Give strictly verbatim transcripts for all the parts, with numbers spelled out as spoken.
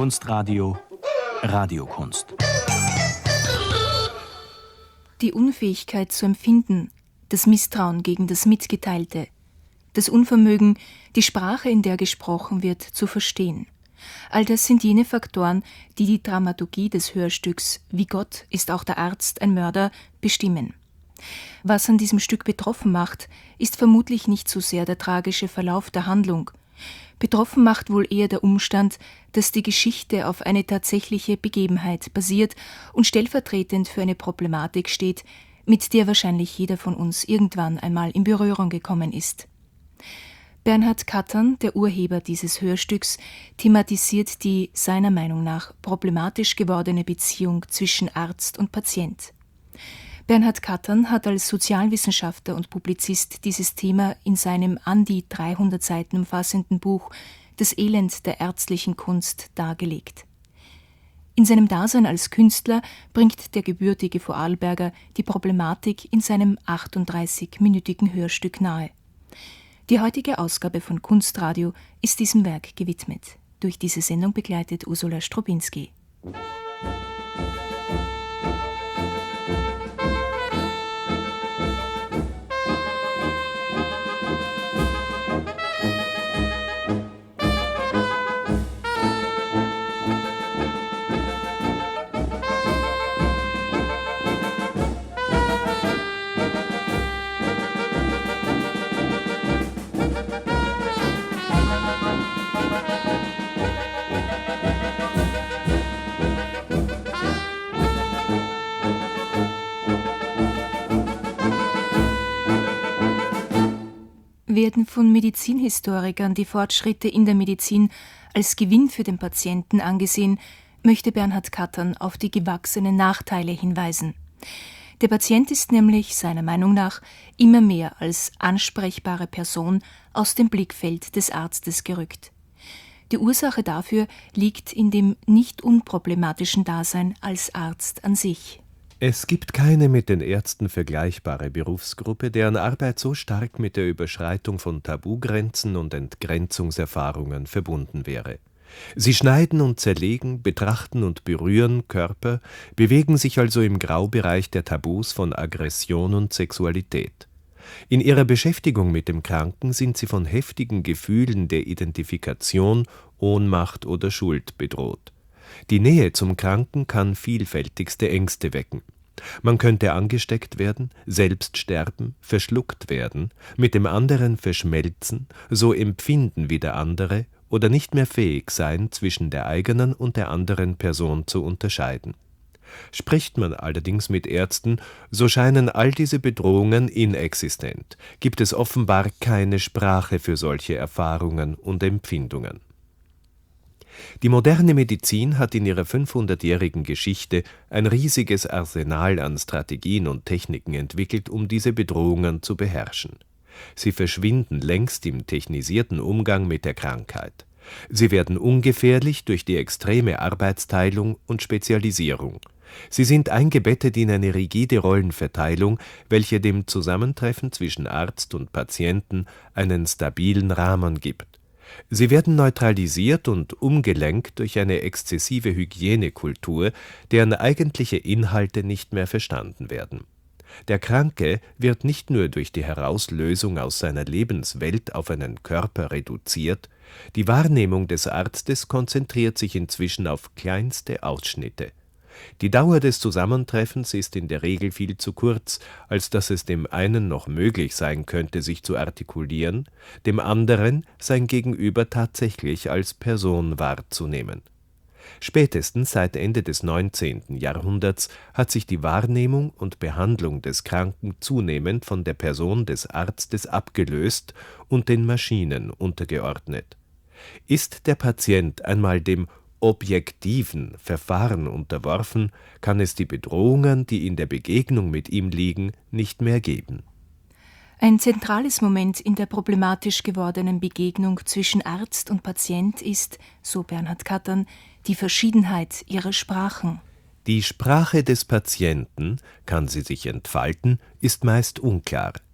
Kunstradio Radiokunst. Die Unfähigkeit zu empfinden, das Misstrauen gegen das Mitgeteilte, das Unvermögen, die Sprache, in der gesprochen wird, zu verstehen. All das sind jene Faktoren, die die Dramaturgie des Hörstücks »Wie Gott ist auch der Arzt ein Mörder« bestimmen. Was an diesem Stück betroffen macht, ist vermutlich nicht so sehr der tragische Verlauf der Handlung. Betroffen macht wohl eher der Umstand, dass die Geschichte auf eine tatsächliche Begebenheit basiert und stellvertretend für eine Problematik steht, mit der wahrscheinlich jeder von uns irgendwann einmal in Berührung gekommen ist. Bernhard Kattern, der Urheber dieses Hörstücks, thematisiert die seiner Meinung nach problematisch gewordene Beziehung zwischen Arzt und Patient. Bernhard Kattern hat als Sozialwissenschaftler und Publizist dieses Thema in seinem an die dreihundert Seiten umfassenden Buch »Das Elend der ärztlichen Kunst« dargelegt. In seinem Dasein als Künstler bringt der gebürtige Vorarlberger die Problematik in seinem achtunddreißigminütigen Hörstück nahe. Die heutige Ausgabe von Kunstradio ist diesem Werk gewidmet. Durch diese Sendung begleitet Ursula Strobinski. Werden von Medizinhistorikern die Fortschritte in der Medizin als Gewinn für den Patienten angesehen, möchte Bernhard Kattern auf die gewachsenen Nachteile hinweisen. Der Patient ist nämlich seiner Meinung nach immer mehr als ansprechbare Person aus dem Blickfeld des Arztes gerückt. Die Ursache dafür liegt in dem nicht unproblematischen Dasein als Arzt an sich. Es gibt keine mit den Ärzten vergleichbare Berufsgruppe, deren Arbeit so stark mit der Überschreitung von Tabugrenzen und Entgrenzungserfahrungen verbunden wäre. Sie schneiden und zerlegen, betrachten und berühren Körper, bewegen sich also im Graubereich der Tabus von Aggression und Sexualität. In ihrer Beschäftigung mit dem Kranken sind sie von heftigen Gefühlen der Identifikation, Ohnmacht oder Schuld bedroht. Die Nähe zum Kranken kann vielfältigste Ängste wecken. Man könnte angesteckt werden, selbst sterben, verschluckt werden, mit dem anderen verschmelzen, so empfinden wie der andere oder nicht mehr fähig sein, zwischen der eigenen und der anderen Person zu unterscheiden. Spricht man allerdings mit Ärzten, so scheinen all diese Bedrohungen inexistent, gibt es offenbar keine Sprache für solche Erfahrungen und Empfindungen. Die moderne Medizin hat in ihrer fünfhundertjährigen Geschichte ein riesiges Arsenal an Strategien und Techniken entwickelt, um diese Bedrohungen zu beherrschen. Sie verschwinden längst im technisierten Umgang mit der Krankheit. Sie werden ungefährlich durch die extreme Arbeitsteilung und Spezialisierung. Sie sind eingebettet in eine rigide Rollenverteilung, welche dem Zusammentreffen zwischen Arzt und Patienten einen stabilen Rahmen gibt. Sie werden neutralisiert und umgelenkt durch eine exzessive Hygienekultur, deren eigentliche Inhalte nicht mehr verstanden werden. Der Kranke wird nicht nur durch die Herauslösung aus seiner Lebenswelt auf einen Körper reduziert, die Wahrnehmung des Arztes konzentriert sich inzwischen auf kleinste Ausschnitte. Die Dauer des Zusammentreffens ist in der Regel viel zu kurz, als dass es dem einen noch möglich sein könnte, sich zu artikulieren, dem anderen sein Gegenüber tatsächlich als Person wahrzunehmen. Spätestens seit Ende des neunzehnten Jahrhunderts hat sich die Wahrnehmung und Behandlung des Kranken zunehmend von der Person des Arztes abgelöst und den Maschinen untergeordnet. Ist der Patient einmal dem objektiven Verfahren unterworfen, kann es die Bedrohungen, die in der Begegnung mit ihm liegen, nicht mehr geben. Ein zentrales Moment in der problematisch gewordenen Begegnung zwischen Arzt und Patient ist, so Bernhard Kattern, die Verschiedenheit ihrer Sprachen. Die Sprache des Patienten, kann sie sich entfalten, ist meist unklar.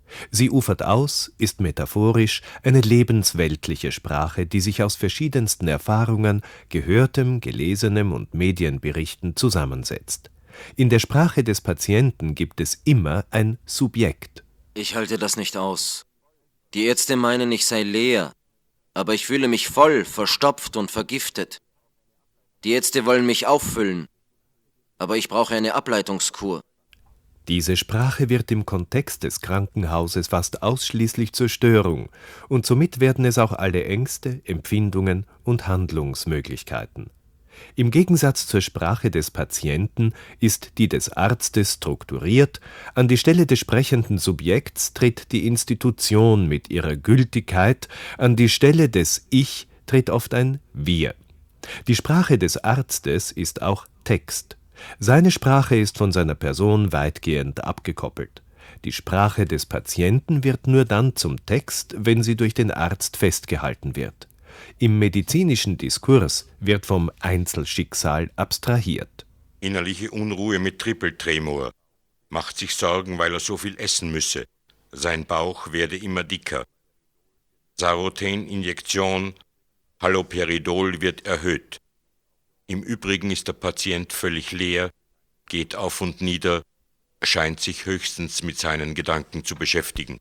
Sie ufert aus, ist metaphorisch, eine lebensweltliche Sprache, die sich aus verschiedensten Erfahrungen, Gehörtem, Gelesenem und Medienberichten zusammensetzt. In der Sprache des Patienten gibt es immer ein Subjekt. Ich halte das nicht aus. Die Ärzte meinen, ich sei leer, aber ich fühle mich voll, verstopft und vergiftet. Die Ärzte wollen mich auffüllen, aber ich brauche eine Ableitungskur. Diese Sprache wird im Kontext des Krankenhauses fast ausschließlich zur Störung, und somit werden es auch alle Ängste, Empfindungen und Handlungsmöglichkeiten. Im Gegensatz zur Sprache des Patienten ist die des Arztes strukturiert, an die Stelle des sprechenden Subjekts tritt die Institution mit ihrer Gültigkeit, an die Stelle des Ich tritt oft ein Wir. Die Sprache des Arztes ist auch Text. Seine Sprache ist von seiner Person weitgehend abgekoppelt. Die Sprache des Patienten wird nur dann zum Text, wenn sie durch den Arzt festgehalten wird. Im medizinischen Diskurs wird vom Einzelschicksal abstrahiert. Innerliche Unruhe mit Trippeltremor. Macht sich Sorgen, weil er so viel essen müsse. Sein Bauch werde immer dicker. Saroten-Injektion, Haloperidol wird erhöht. Im Übrigen ist der Patient völlig leer, geht auf und nieder, scheint sich höchstens mit seinen Gedanken zu beschäftigen.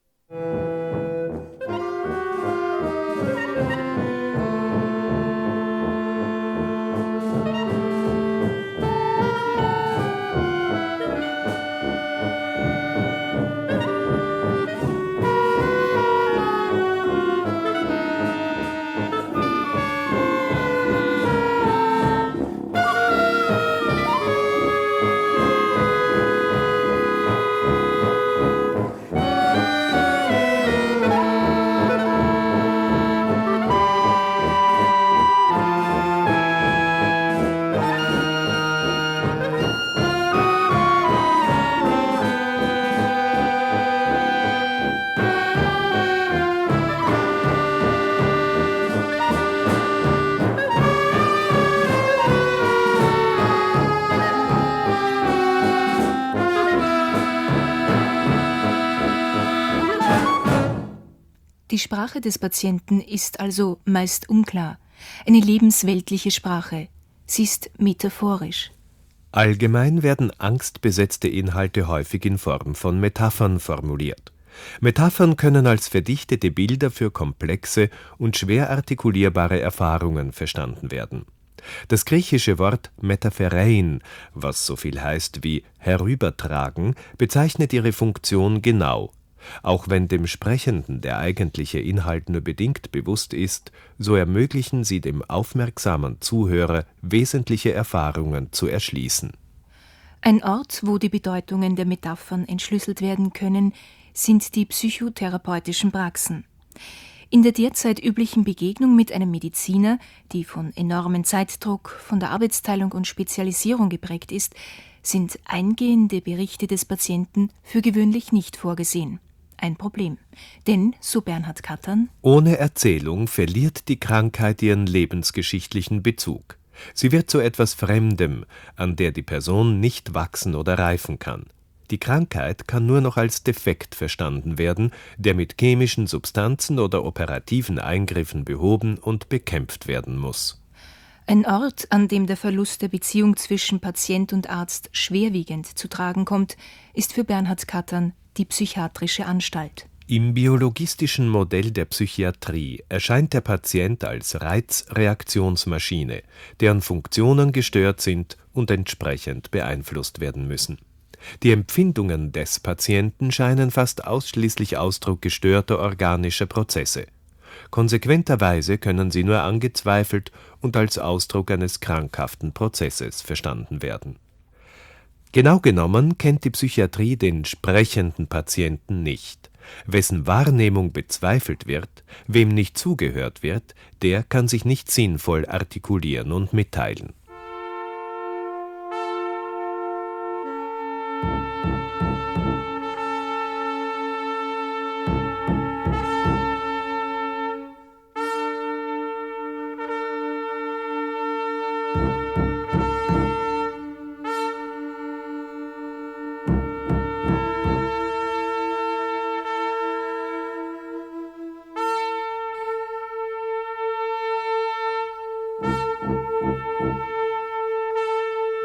Die Sprache des Patienten ist also meist unklar, eine lebensweltliche Sprache. Sie ist metaphorisch. Allgemein werden angstbesetzte Inhalte häufig in Form von Metaphern formuliert. Metaphern können als verdichtete Bilder für komplexe und schwer artikulierbare Erfahrungen verstanden werden. Das griechische Wort metapherein, was so viel heißt wie herübertragen, bezeichnet ihre Funktion genau. Auch wenn dem Sprechenden der eigentliche Inhalt nur bedingt bewusst ist, so ermöglichen sie dem aufmerksamen Zuhörer wesentliche Erfahrungen zu erschließen. Ein Ort, wo die Bedeutungen der Metaphern entschlüsselt werden können, sind die psychotherapeutischen Praxen. In der derzeit üblichen Begegnung mit einem Mediziner, die von enormem Zeitdruck, von der Arbeitsteilung und Spezialisierung geprägt ist, sind eingehende Berichte des Patienten für gewöhnlich nicht vorgesehen. Ein Problem. Denn, so Bernhard Kattern, ohne Erzählung verliert die Krankheit ihren lebensgeschichtlichen Bezug. Sie wird zu etwas Fremdem, an der die Person nicht wachsen oder reifen kann. Die Krankheit kann nur noch als Defekt verstanden werden, der mit chemischen Substanzen oder operativen Eingriffen behoben und bekämpft werden muss. Ein Ort, an dem der Verlust der Beziehung zwischen Patient und Arzt schwerwiegend zu tragen kommt, ist für Bernhard Kattern die psychiatrische Anstalt. Im biologistischen Modell der Psychiatrie erscheint der Patient als Reizreaktionsmaschine, deren Funktionen gestört sind und entsprechend beeinflusst werden müssen. Die Empfindungen des Patienten scheinen fast ausschließlich Ausdruck gestörter organischer Prozesse. Konsequenterweise können sie nur angezweifelt und als Ausdruck eines krankhaften Prozesses verstanden werden. Genau genommen kennt die Psychiatrie den sprechenden Patienten nicht. Wessen Wahrnehmung bezweifelt wird, wem nicht zugehört wird, der kann sich nicht sinnvoll artikulieren und mitteilen.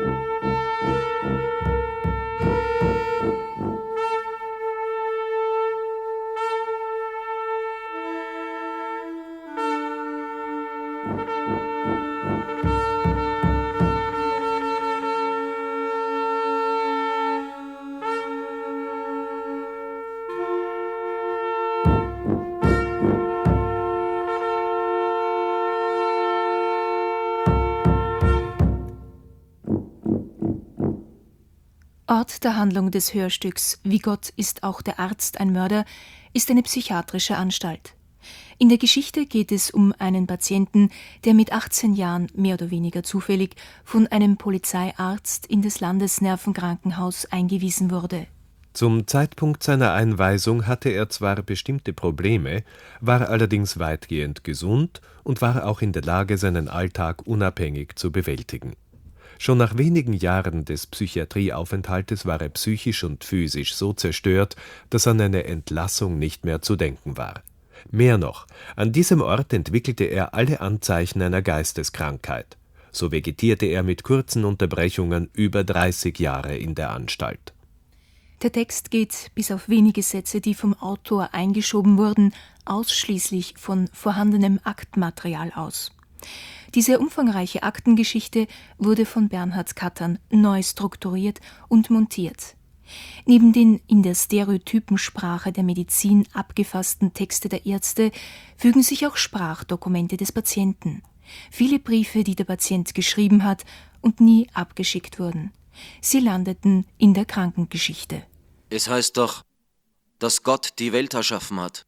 Ort der Handlung des Hörstücks Wie Gott ist auch der Arzt ein Mörder ist eine psychiatrische Anstalt. In der Geschichte geht es um einen Patienten, der mit achtzehn Jahren mehr oder weniger zufällig von einem Polizeiarzt in das Landesnervenkrankenhaus eingewiesen wurde. Zum Zeitpunkt seiner Einweisung hatte er zwar bestimmte Probleme, war allerdings weitgehend gesund und war auch in der Lage, seinen Alltag unabhängig zu bewältigen. Schon nach wenigen Jahren des Psychiatrieaufenthaltes war er psychisch und physisch so zerstört, dass an eine Entlassung nicht mehr zu denken war. Mehr noch, an diesem Ort entwickelte er alle Anzeichen einer Geisteskrankheit. So vegetierte er mit kurzen Unterbrechungen über dreißig Jahre in der Anstalt. Der Text geht, bis auf wenige Sätze, die vom Autor eingeschoben wurden, ausschließlich von vorhandenem Aktenmaterial aus. Diese umfangreiche Aktengeschichte wurde von Bernhard Kattern neu strukturiert und montiert. Neben den in der Stereotypensprache der Medizin abgefassten Texte der Ärzte fügen sich auch Sprachdokumente des Patienten. Viele Briefe, die der Patient geschrieben hat und nie abgeschickt wurden. Sie landeten in der Krankengeschichte. Es heißt doch, dass Gott die Welt erschaffen hat.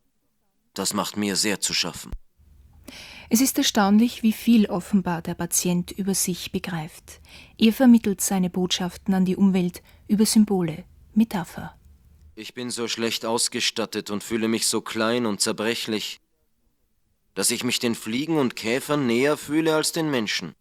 Das macht mir sehr zu schaffen. Es ist erstaunlich, wie viel offenbar der Patient über sich begreift. Er vermittelt seine Botschaften an die Umwelt über Symbole, Metapher. Ich bin so schlecht ausgestattet und fühle mich so klein und zerbrechlich, dass ich mich den Fliegen und Käfern näher fühle als den Menschen.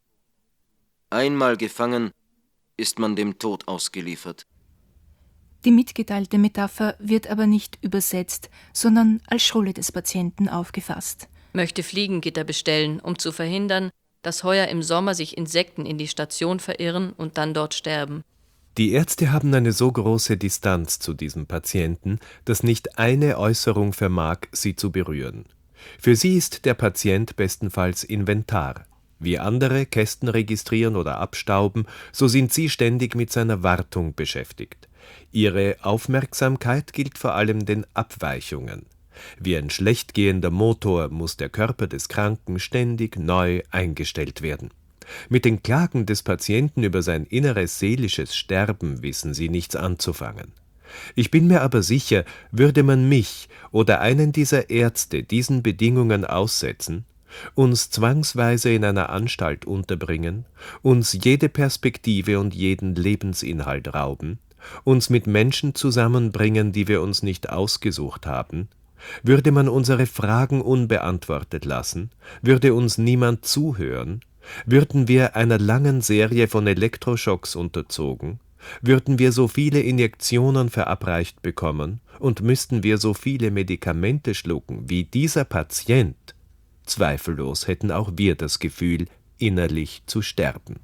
Einmal gefangen, ist man dem Tod ausgeliefert. Die mitgeteilte Metapher wird aber nicht übersetzt, sondern als Schrulle des Patienten aufgefasst. Möchte Fliegengitter bestellen, um zu verhindern, dass heuer im Sommer sich Insekten in die Station verirren und dann dort sterben. Die Ärzte haben eine so große Distanz zu diesem Patienten, dass nicht eine Äußerung vermag, sie zu berühren. Für sie ist der Patient bestenfalls Inventar. Wie andere Kästen registrieren oder abstauben, so sind sie ständig mit seiner Wartung beschäftigt. Ihre Aufmerksamkeit gilt vor allem den Abweichungen. Wie ein schlecht gehender Motor muss der Körper des Kranken ständig neu eingestellt werden. Mit den Klagen des Patienten über sein inneres seelisches Sterben wissen sie nichts anzufangen. Ich bin mir aber sicher, würde man mich oder einen dieser Ärzte diesen Bedingungen aussetzen, uns zwangsweise in einer Anstalt unterbringen, uns jede Perspektive und jeden Lebensinhalt rauben, uns mit Menschen zusammenbringen, die wir uns nicht ausgesucht haben, würde man unsere Fragen unbeantwortet lassen, würde uns niemand zuhören, würden wir einer langen Serie von Elektroschocks unterzogen, würden wir so viele Injektionen verabreicht bekommen und müssten wir so viele Medikamente schlucken wie dieser Patient, zweifellos hätten auch wir das Gefühl, innerlich zu sterben.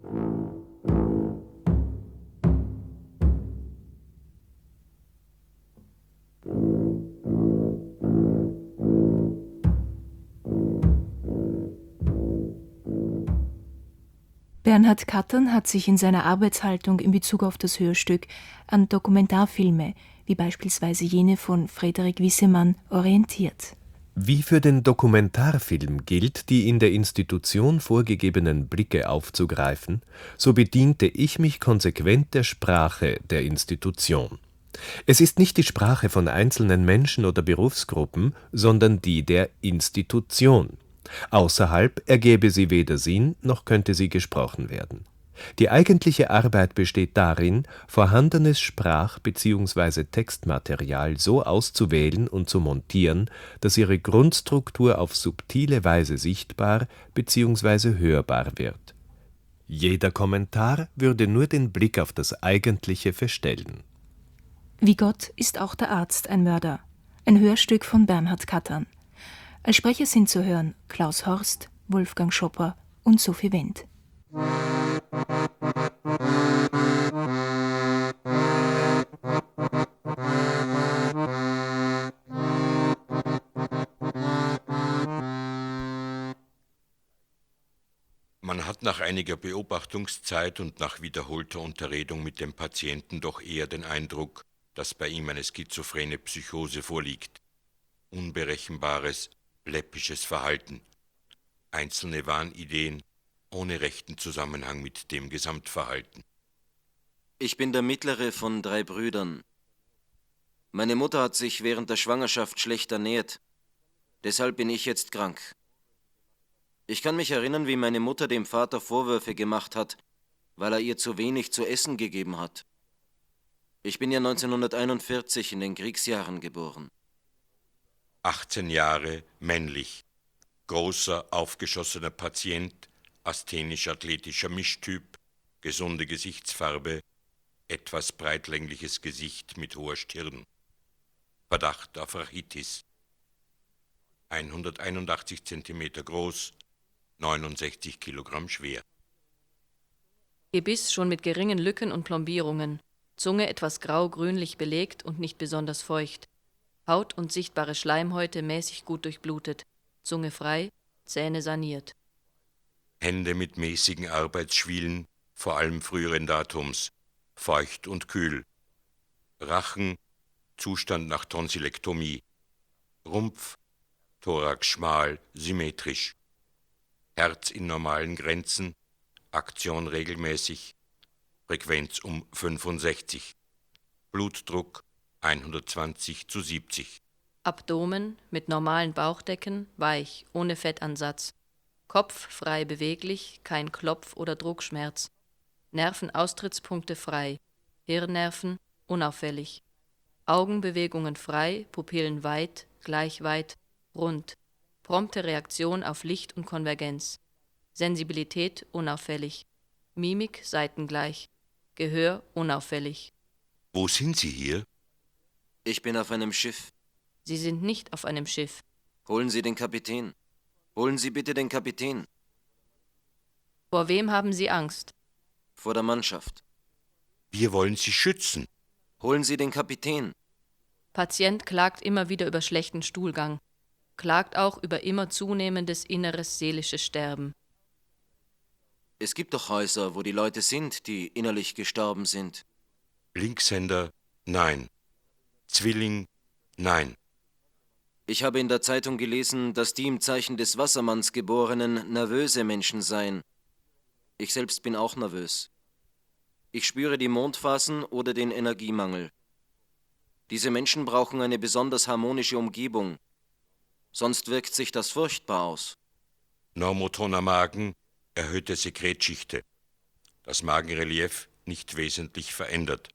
Bernhard Kattern hat sich in seiner Arbeitshaltung in Bezug auf das Hörstück an Dokumentarfilme, wie beispielsweise jene von Frederik Wissemann, orientiert. Wie für den Dokumentarfilm gilt, die in der Institution vorgegebenen Blicke aufzugreifen, so bediente ich mich konsequent der Sprache der Institution. Es ist nicht die Sprache von einzelnen Menschen oder Berufsgruppen, sondern die der Institution. Außerhalb ergäbe sie weder Sinn, noch könnte sie gesprochen werden. Die eigentliche Arbeit besteht darin, vorhandenes Sprach- bzw. Textmaterial so auszuwählen und zu montieren, dass ihre Grundstruktur auf subtile Weise sichtbar bzw. hörbar wird. Jeder Kommentar würde nur den Blick auf das Eigentliche verstellen. Wie Gott ist auch der Arzt ein Mörder. Ein Hörstück von Bernhard Kattern. Als Sprecher sind zu hören Klaus Horst, Wolfgang Schopper und Sophie Wendt. nach einiger Beobachtungszeit und nach wiederholter Unterredung mit dem Patienten doch eher den Eindruck, dass bei ihm eine schizophrene Psychose vorliegt. Unberechenbares, läppisches Verhalten, einzelne Wahnideen ohne rechten Zusammenhang mit dem Gesamtverhalten. Ich bin der mittlere von drei Brüdern. Meine Mutter hat sich während der Schwangerschaft schlecht ernährt. Deshalb bin ich jetzt krank. Ich kann mich erinnern, wie meine Mutter dem Vater Vorwürfe gemacht hat, weil er ihr zu wenig zu essen gegeben hat. Ich bin ja neunzehnhunderteinundvierzig in den Kriegsjahren geboren. achtzehn Jahre, männlich, großer, aufgeschossener Patient, asthenisch-athletischer Mischtyp, gesunde Gesichtsfarbe, etwas breitlängliches Gesicht mit hoher Stirn. Verdacht auf Rachitis. hunderteinundachtzig Zentimeter groß, neunundsechzig Kilogramm schwer. Gebiss schon mit geringen Lücken und Plombierungen, Zunge etwas grau-grünlich belegt und nicht besonders feucht, Haut und sichtbare Schleimhäute mäßig gut durchblutet, Zunge frei, Zähne saniert. Hände mit mäßigen Arbeitsschwielen, vor allem früheren Datums, feucht und kühl. Rachen, Zustand nach Tonsillektomie. Rumpf, Thorax schmal, symmetrisch. Herz in normalen Grenzen, Aktion regelmäßig, Frequenz um fünfundsechzig. Blutdruck hundertzwanzig zu siebzig. Abdomen mit normalen Bauchdecken, weich, ohne Fettansatz. Kopf frei beweglich, kein Klopf- oder Druckschmerz. Nervenaustrittspunkte frei, Hirnnerven unauffällig. Augenbewegungen frei, Pupillen weit, gleich weit, rund. Prompte Reaktion auf Licht und Konvergenz. Sensibilität unauffällig. Mimik seitengleich. Gehör unauffällig. Wo sind Sie hier? Ich bin auf einem Schiff. Sie sind nicht auf einem Schiff. Holen Sie den Kapitän. Holen Sie bitte den Kapitän. Vor wem haben Sie Angst? Vor der Mannschaft. Wir wollen Sie schützen. Holen Sie den Kapitän. Patient klagt immer wieder über schlechten Stuhlgang. Klagt auch über immer zunehmendes inneres seelisches Sterben. Es gibt doch Häuser, wo die Leute sind, die innerlich gestorben sind. Linkshänder, nein. Zwilling, nein. Ich habe in der Zeitung gelesen, dass die im Zeichen des Wassermanns Geborenen nervöse Menschen seien. Ich selbst bin auch nervös. Ich spüre die Mondphasen oder den Energiemangel. Diese Menschen brauchen eine besonders harmonische Umgebung. Sonst wirkt sich das furchtbar aus. Normotoner Magen, erhöhte Sekretschichte. Das Magenrelief nicht wesentlich verändert.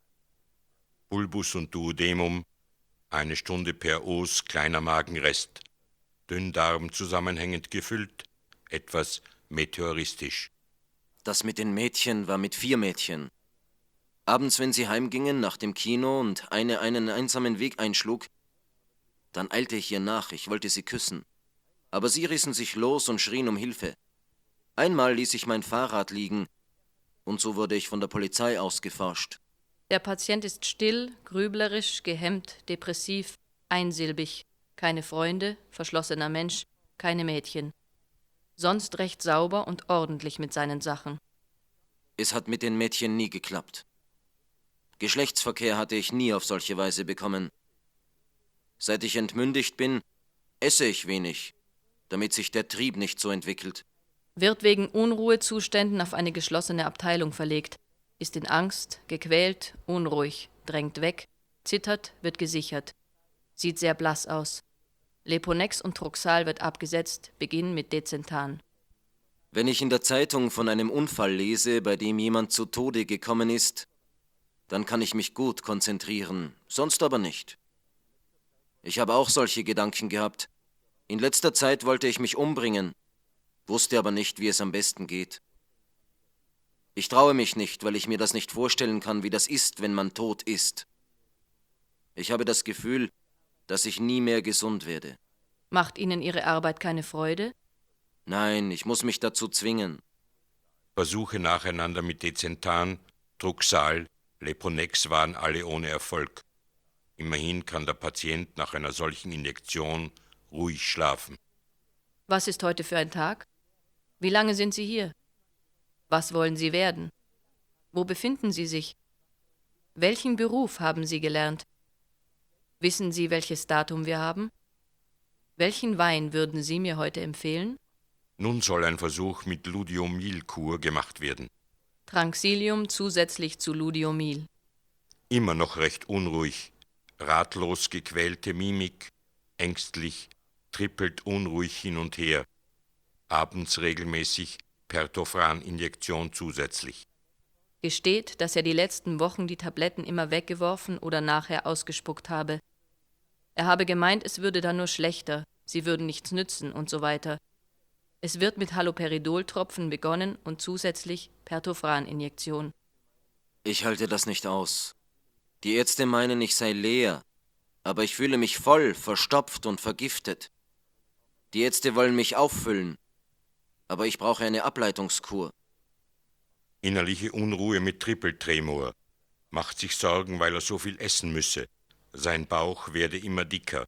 Bulbus und Duodemum, eine Stunde per Os, kleiner Magenrest. Dünndarm zusammenhängend gefüllt, etwas meteoristisch. Das mit den Mädchen war mit vier Mädchen. Abends, wenn sie heimgingen nach dem Kino und eine einen einsamen Weg einschlug, dann eilte ich ihr nach, ich wollte sie küssen. Aber sie rissen sich los und schrien um Hilfe. Einmal ließ ich mein Fahrrad liegen, und so wurde ich von der Polizei ausgeforscht. Der Patient ist still, grüblerisch, gehemmt, depressiv, einsilbig. Keine Freunde, verschlossener Mensch, keine Mädchen. Sonst recht sauber und ordentlich mit seinen Sachen. Es hat mit den Mädchen nie geklappt. Geschlechtsverkehr hatte ich nie auf solche Weise bekommen. Seit ich entmündigt bin, esse ich wenig, damit sich der Trieb nicht so entwickelt. Wird wegen Unruhezuständen auf eine geschlossene Abteilung verlegt, ist in Angst, gequält, unruhig, drängt weg, zittert, wird gesichert. Sieht sehr blass aus. Leponex und Truxal wird abgesetzt, Beginn mit Decentan. Wenn ich in der Zeitung von einem Unfall lese, bei dem jemand zu Tode gekommen ist, dann kann ich mich gut konzentrieren, sonst aber nicht. Ich habe auch solche Gedanken gehabt. In letzter Zeit wollte ich mich umbringen, wusste aber nicht, wie es am besten geht. Ich traue mich nicht, weil ich mir das nicht vorstellen kann, wie das ist, wenn man tot ist. Ich habe das Gefühl, dass ich nie mehr gesund werde. Macht Ihnen Ihre Arbeit keine Freude? Nein, ich muss mich dazu zwingen. Versuche nacheinander mit Decentan, Truxal, Leponex waren alle ohne Erfolg. Immerhin kann der Patient nach einer solchen Injektion ruhig schlafen. Was ist heute für ein Tag? Wie lange sind Sie hier? Was wollen Sie werden? Wo befinden Sie sich? Welchen Beruf haben Sie gelernt? Wissen Sie, welches Datum wir haben? Welchen Wein würden Sie mir heute empfehlen? Nun soll ein Versuch mit Ludiomylkur gemacht werden. Tranxilium zusätzlich zu Ludiomyl. Immer noch recht unruhig, ratlos gequälte Mimik, ängstlich, trippelt unruhig hin und her. Abends regelmäßig Pertophran-Injektion zusätzlich. Gesteht, dass er die letzten Wochen die Tabletten immer weggeworfen oder nachher ausgespuckt habe. Er habe gemeint, es würde dann nur schlechter, sie würden nichts nützen und so weiter. Es wird mit Haloperidol-Tropfen begonnen und zusätzlich Pertophran-Injektion. Ich halte das nicht aus. Die Ärzte meinen, ich sei leer, aber ich fühle mich voll, verstopft und vergiftet. Die Ärzte wollen mich auffüllen, aber ich brauche eine Ableitungskur. Innerliche Unruhe mit Trippeltremor. Macht sich Sorgen, weil er so viel essen müsse. Sein Bauch werde immer dicker.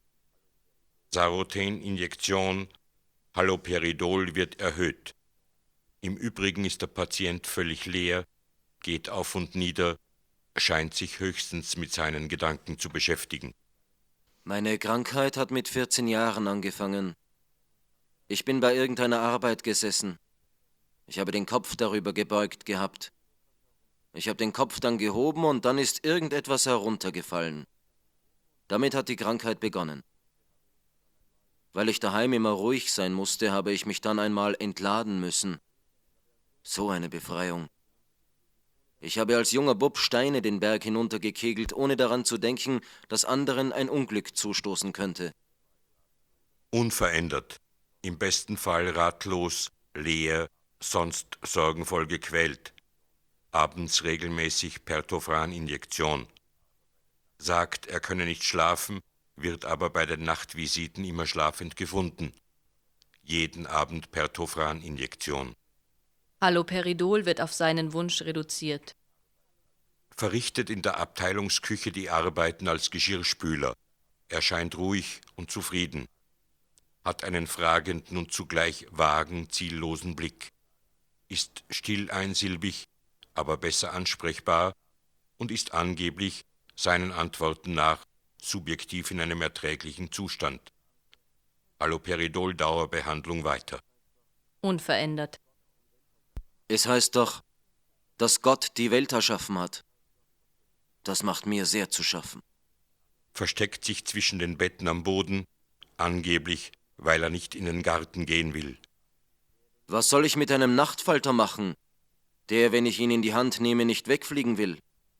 Saroten-Injektion, Haloperidol wird erhöht. Im Übrigen ist der Patient völlig leer, geht auf und nieder, scheint sich höchstens mit seinen Gedanken zu beschäftigen. Meine Krankheit hat mit vierzehn Jahren angefangen. Ich bin bei irgendeiner Arbeit gesessen. Ich habe den Kopf darüber gebeugt gehabt. Ich habe den Kopf dann gehoben und dann ist irgendetwas heruntergefallen. Damit hat die Krankheit begonnen. Weil ich daheim immer ruhig sein musste, habe ich mich dann einmal entladen müssen. So eine Befreiung. Ich habe als junger Bub Steine den Berg hinuntergekegelt, ohne daran zu denken, dass anderen ein Unglück zustoßen könnte. Unverändert, im besten Fall ratlos, leer, sonst sorgenvoll gequält. Abends regelmäßig Pertophran-Injektion. Sagt, er könne nicht schlafen, wird aber bei den Nachtvisiten immer schlafend gefunden. Jeden Abend Pertophran-Injektion. Haloperidol wird auf seinen Wunsch reduziert. Verrichtet in der Abteilungsküche die Arbeiten als Geschirrspüler. Er scheint ruhig und zufrieden. Hat einen fragenden und zugleich vagen, ziellosen Blick. Ist still einsilbig, aber besser ansprechbar und ist angeblich, seinen Antworten nach, subjektiv in einem erträglichen Zustand. Haloperidol-Dauerbehandlung weiter. Unverändert. Es heißt doch, dass Gott die Welt erschaffen hat. Das macht mir sehr zu schaffen. Versteckt sich zwischen den Betten am Boden, angeblich, weil er nicht in den Garten gehen will. Was soll ich mit einem Nachtfalter machen, der, wenn ich ihn in die Hand nehme, nicht wegfliegen will?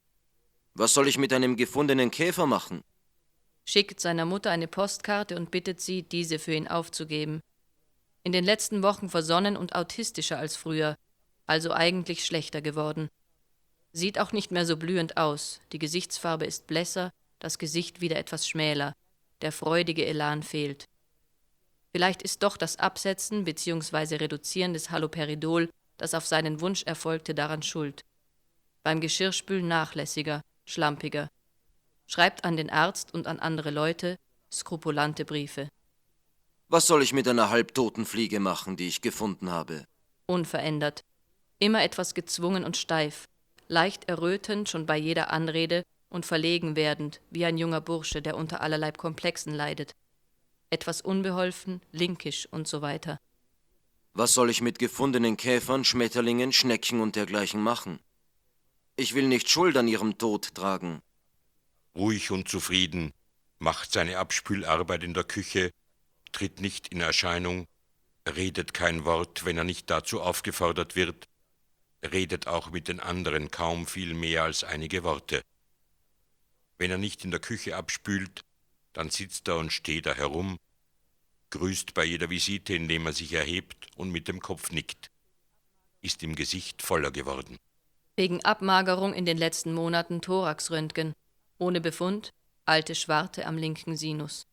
Was soll ich mit einem gefundenen Käfer machen? Schickt seiner Mutter eine Postkarte und bittet sie, diese für ihn aufzugeben. In den letzten Wochen versonnen und autistischer als früher, also eigentlich schlechter geworden. Sieht auch nicht mehr so blühend aus, die Gesichtsfarbe ist blässer, das Gesicht wieder etwas schmäler, der freudige Elan fehlt. Vielleicht ist doch das Absetzen bzw. Reduzieren des Haloperidol, das auf seinen Wunsch erfolgte, daran schuld. Beim Geschirrspülen nachlässiger, schlampiger. Schreibt an den Arzt und an andere Leute skrupulante Briefe. Was soll ich mit einer halbtoten Fliege machen, die ich gefunden habe? Unverändert. Immer etwas gezwungen und steif, leicht errötend schon bei jeder Anrede und verlegen werdend, wie ein junger Bursche, der unter allerlei Komplexen leidet. Etwas unbeholfen, linkisch und so weiter. Was soll ich mit gefundenen Käfern, Schmetterlingen, Schnecken und dergleichen machen? Ich will nicht Schuld an ihrem Tod tragen. Ruhig und zufrieden, macht seine Abspülarbeit in der Küche, tritt nicht in Erscheinung, redet kein Wort, wenn er nicht dazu aufgefordert wird, redet auch mit den anderen kaum viel mehr als einige Worte. Wenn er nicht in der Küche abspült, dann sitzt er und steht er herum, grüßt bei jeder Visite, indem er sich erhebt und mit dem Kopf nickt, ist im Gesicht voller geworden. Wegen Abmagerung in den letzten Monaten Thoraxröntgen, ohne Befund, alte Schwarte am linken Sinus.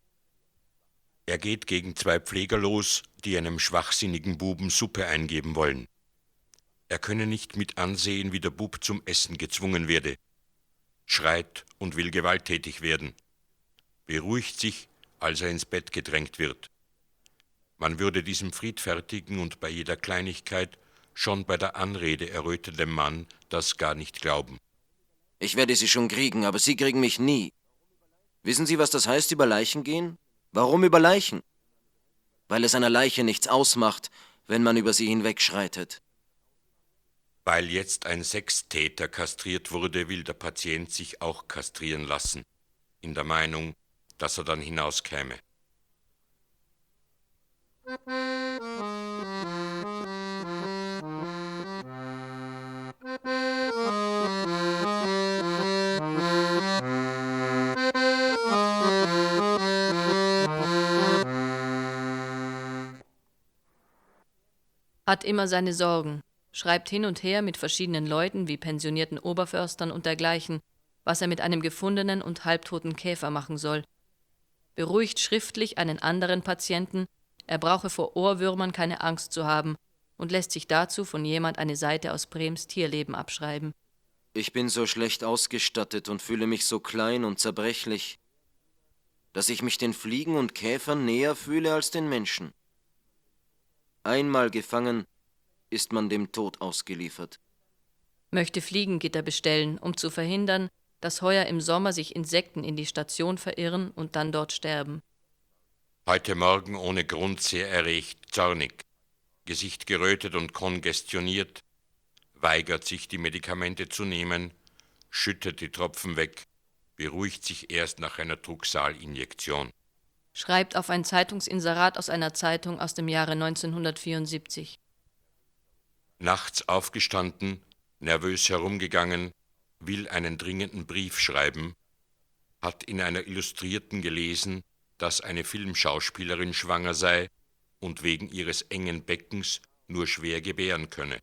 Er geht gegen zwei Pfleger los, die einem schwachsinnigen Buben Suppe eingeben wollen. Er könne nicht mit ansehen, wie der Bub zum Essen gezwungen werde, schreit und will gewalttätig werden, beruhigt sich, als er ins Bett gedrängt wird. Man würde diesem friedfertigen und bei jeder Kleinigkeit schon bei der Anrede errötendem Mann das gar nicht glauben. Ich werde Sie schon kriegen, aber Sie kriegen mich nie. Wissen Sie, was das heißt, über Leichen gehen? Warum über Leichen? Weil es einer Leiche nichts ausmacht, wenn man über sie hinwegschreitet. Weil jetzt ein Sextäter kastriert wurde, will der Patient sich auch kastrieren lassen, in der Meinung, dass er dann hinauskäme. Hat immer seine Sorgen, schreibt hin und her mit verschiedenen Leuten wie pensionierten Oberförstern und dergleichen, was er mit einem gefundenen und halbtoten Käfer machen soll. Beruhigt schriftlich einen anderen Patienten, er brauche vor Ohrwürmern keine Angst zu haben und lässt sich dazu von jemand eine Seite aus Brems Tierleben abschreiben. Ich bin so schlecht ausgestattet und fühle mich so klein und zerbrechlich, dass ich mich den Fliegen und Käfern näher fühle als den Menschen. Einmal gefangen, ist man dem Tod ausgeliefert. Möchte Fliegengitter bestellen, um zu verhindern, dass heuer im Sommer sich Insekten in die Station verirren und dann dort sterben. Heute Morgen ohne Grund sehr erregt, zornig, Gesicht gerötet und kongestioniert, weigert sich die Medikamente zu nehmen, schüttet die Tropfen weg, beruhigt sich erst nach einer Drucksalinjektion. Schreibt auf ein Zeitungsinserat aus einer Zeitung aus dem Jahre neunzehnhundertvierundsiebzig. Nachts aufgestanden, nervös herumgegangen, will einen dringenden Brief schreiben, hat in einer Illustrierten gelesen, dass eine Filmschauspielerin schwanger sei und wegen ihres engen Beckens nur schwer gebären könne.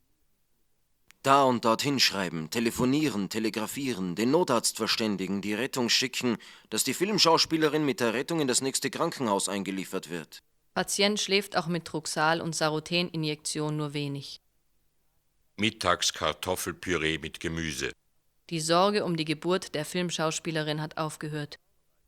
Da und dorthin schreiben, telefonieren, telegrafieren, den Notarzt verständigen, die Rettung schicken, dass die Filmschauspielerin mit der Rettung in das nächste Krankenhaus eingeliefert wird. Patient schläft auch mit Druxal- und Saroteninjektion nur wenig. Mittags Kartoffelpüree mit Gemüse. Die Sorge um die Geburt der Filmschauspielerin hat aufgehört.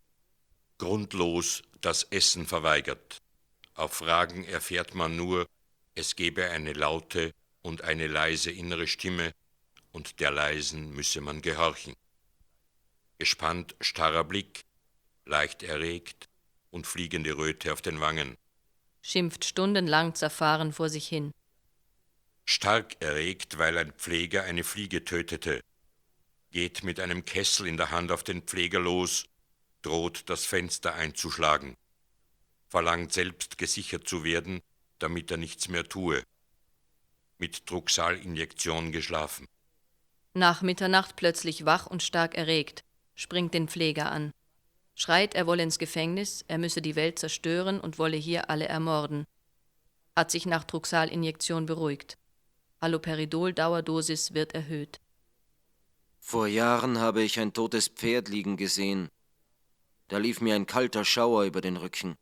Grundlos das Essen verweigert. Auf Fragen erfährt man nur, es gebe eine laute und eine leise innere Stimme, und der leisen müsse man gehorchen. Gespannt starrer Blick, leicht erregt und fliegende Röte auf den Wangen. Schimpft stundenlang zerfahren vor sich hin. Stark erregt, weil ein Pfleger eine Fliege tötete. Geht mit einem Kessel in der Hand auf den Pfleger los, droht das Fenster einzuschlagen. Verlangt selbst gesichert zu werden, damit er nichts mehr tue. Mit Drucksalinjektion geschlafen. Nach Mitternacht plötzlich wach und stark erregt, springt den Pfleger an. Schreit, er wolle ins Gefängnis, er müsse die Welt zerstören und wolle hier alle ermorden. Hat sich nach Drucksalinjektion beruhigt. Haloperidol-Dauerdosis wird erhöht. Vor Jahren habe ich ein totes Pferd liegen gesehen. Da lief mir ein kalter Schauer über den Rücken.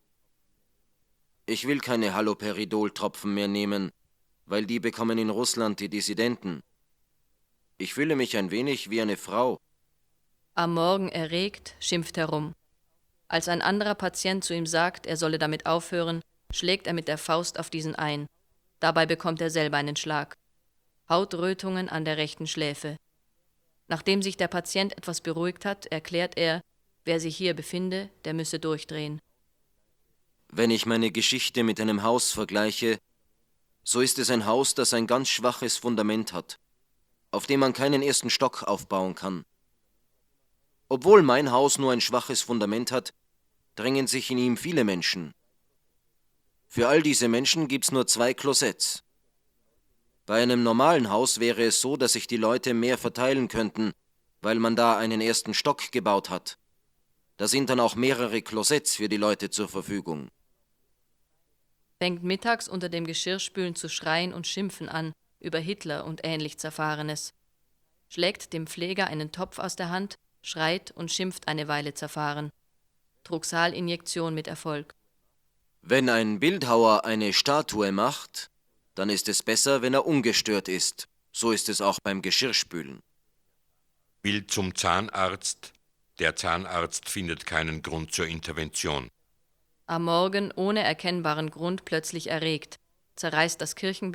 Ich will keine Haloperidol-Tropfen mehr nehmen, weil die bekommen in Russland die Dissidenten. Ich fühle mich ein wenig wie eine Frau. Am Morgen erregt, schimpft herum. Als ein anderer Patient zu ihm sagt, er solle damit aufhören, schlägt er mit der Faust auf diesen ein. Dabei bekommt er selber einen Schlag. Hautrötungen an der rechten Schläfe. Nachdem sich der Patient etwas beruhigt hat, erklärt er, wer sich hier befinde, der müsse durchdrehen. Wenn ich meine Geschichte mit einem Haus vergleiche, so ist es ein Haus, das ein ganz schwaches Fundament hat, auf dem man keinen ersten Stock aufbauen kann. Obwohl mein Haus nur ein schwaches Fundament hat, drängen sich in ihm viele Menschen. Für all diese Menschen gibt's nur zwei Klosetts. Bei einem normalen Haus wäre es so, dass sich die Leute mehr verteilen könnten, weil man da einen ersten Stock gebaut hat. Da sind dann auch mehrere Klosetts für die Leute zur Verfügung. Fängt mittags unter dem Geschirrspülen zu schreien und schimpfen an, über Hitler und ähnlich Zerfahrenes. Schlägt dem Pfleger einen Topf aus der Hand, schreit und schimpft eine Weile zerfahren. Drucksalinjektion mit Erfolg. Wenn ein Bildhauer eine Statue macht, dann ist es besser, wenn er ungestört ist. So ist es auch beim Geschirrspülen. Will zum Zahnarzt. Der Zahnarzt findet keinen Grund zur Intervention. Am Morgen ohne erkennbaren Grund plötzlich erregt, zerreißt das Kirchenblatt,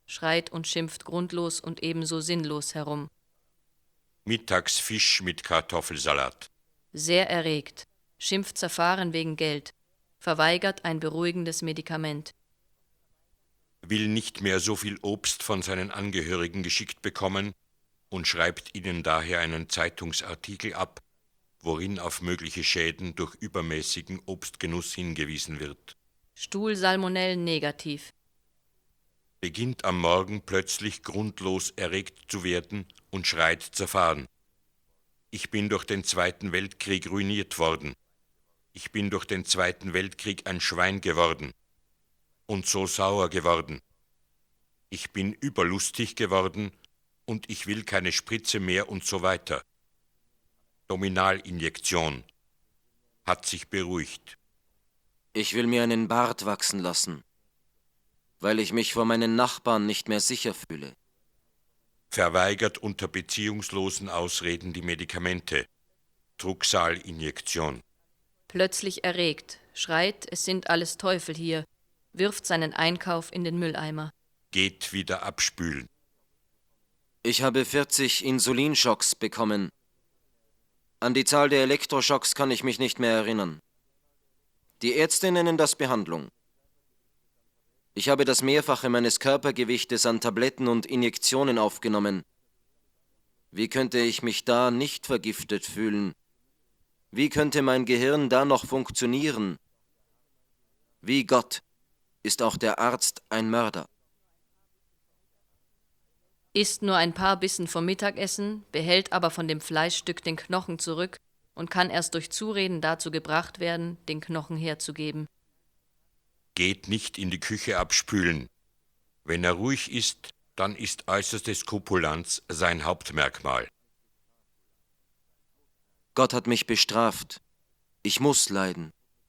schreit und schimpft grundlos und ebenso sinnlos herum. Mittags Fisch mit Kartoffelsalat. Sehr erregt, schimpft zerfahren wegen Geld, verweigert ein beruhigendes Medikament. Will nicht mehr so viel Obst von seinen Angehörigen geschickt bekommen und schreibt ihnen daher einen Zeitungsartikel ab, worin auf mögliche Schäden durch übermäßigen Obstgenuss hingewiesen wird. Stuhlsalmonellen negativ. Beginnt am Morgen plötzlich grundlos erregt zu werden und schreit zerfahren. Ich bin durch den Zweiten Weltkrieg ruiniert worden. Ich bin durch den Zweiten Weltkrieg ein Schwein geworden und so sauer geworden. Ich bin überlustig geworden und ich will keine Spritze mehr und so weiter. Dominalinjektion. Hat sich beruhigt. Ich will mir einen Bart wachsen lassen, weil ich mich vor meinen Nachbarn nicht mehr sicher fühle. Verweigert unter beziehungslosen Ausreden die Medikamente. Drucksalinjektion. Plötzlich erregt, schreit, es sind alles Teufel hier, wirft seinen Einkauf in den Mülleimer. Geht wieder abspülen. Ich habe vierzig Insulinschocks bekommen. An die Zahl der Elektroschocks kann ich mich nicht mehr erinnern. Die Ärzte nennen das Behandlung. Ich habe das Mehrfache meines Körpergewichtes an Tabletten und Injektionen aufgenommen. Wie könnte ich mich da nicht vergiftet fühlen? Wie könnte mein Gehirn da noch funktionieren? Wie Gott ist auch der Arzt ein Mörder. Isst nur ein paar Bissen vom Mittagessen, behält aber von dem Fleischstück den Knochen zurück und kann erst durch Zureden dazu gebracht werden, den Knochen herzugeben. Geht nicht in die Küche abspülen. Wenn er ruhig ist, dann ist äußerste Skrupulanz sein Hauptmerkmal. Gott hat mich bestraft. Ich muss leiden.